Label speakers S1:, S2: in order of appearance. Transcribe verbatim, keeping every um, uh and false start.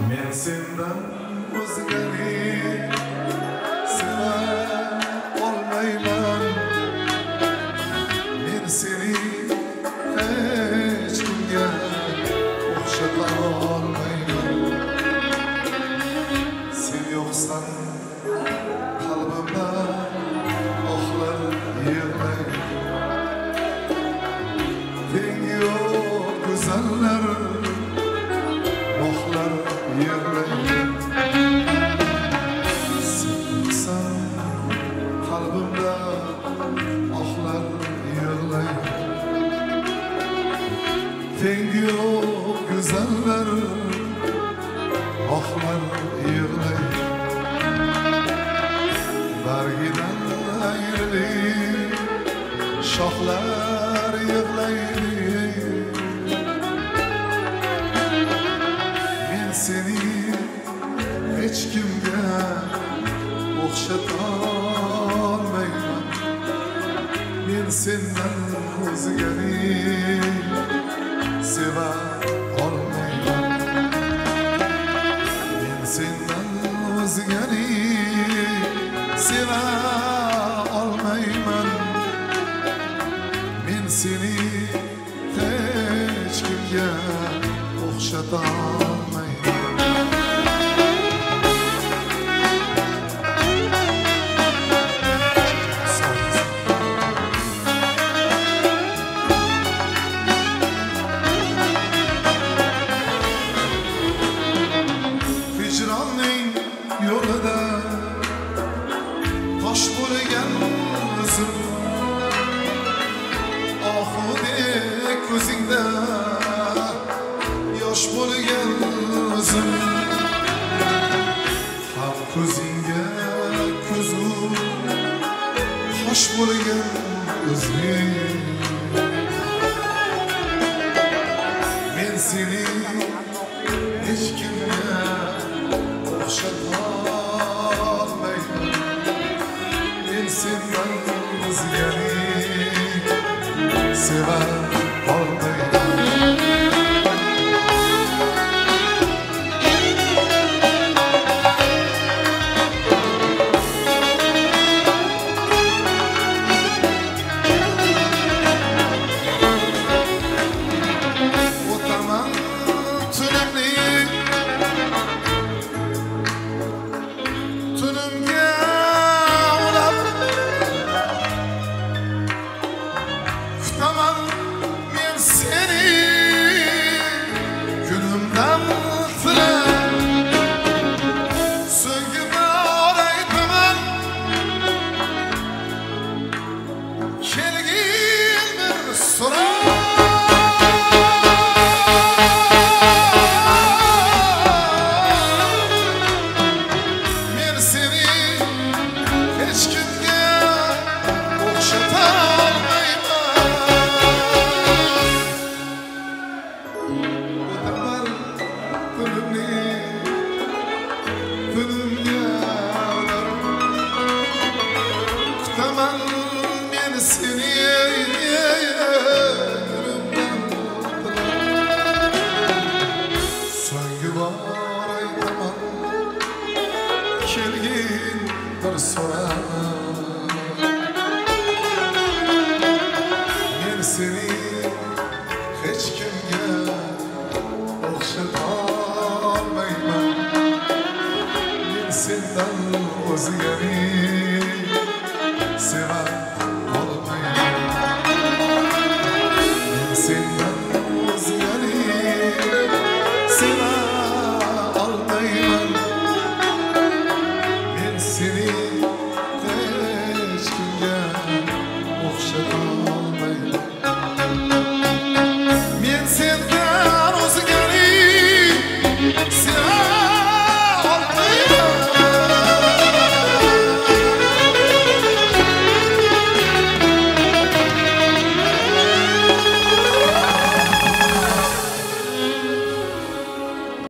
S1: Men sendan o'zgani seva olmayman. Men seni hech kimga o'xshata olmayman. Sen yo'qsan qalbimda ohlar yig'laydi. Tengi yo'q go'zallar ohlar yig'laydi. Sen yo'qsan qalbimda ohlar yig'laydi. Tengi yo'q go'zallar ohlar yig'laydi. Bargidan ayrili shoxlar yig'laydi. Men seni hech kimga o'xshata olmayman. Men sendan o'zgani seva olmayman. Men sendan o'zgani seva olmayman. Men seni hech kimga o'xshata olmayman. Hicronning yo'lida tosh bo'lgan o'zim, ohudek ko'zingda yosh bo'lgan o'zim. Ham ko'zingga ko'zu qosh bo'lgan o'zing. Men seni hech kimga o'xshata olmayman. Men sendan o'zgani seva olmayman. O'taman tunimni tunimga ulab, kutaman men seni kunimdan tilab. So'nggi bor aytaman kelgin bir so'rab. Men seni hech kimga o'xshata olmayman. O'taman kunimni tunimga ulab, kutaman men seni kunimdan tilab. So'nggi bor aytaman kelgin bir so'rab. Men seni hech kimga o'xshata olmayman. Men sendan o'zgani seva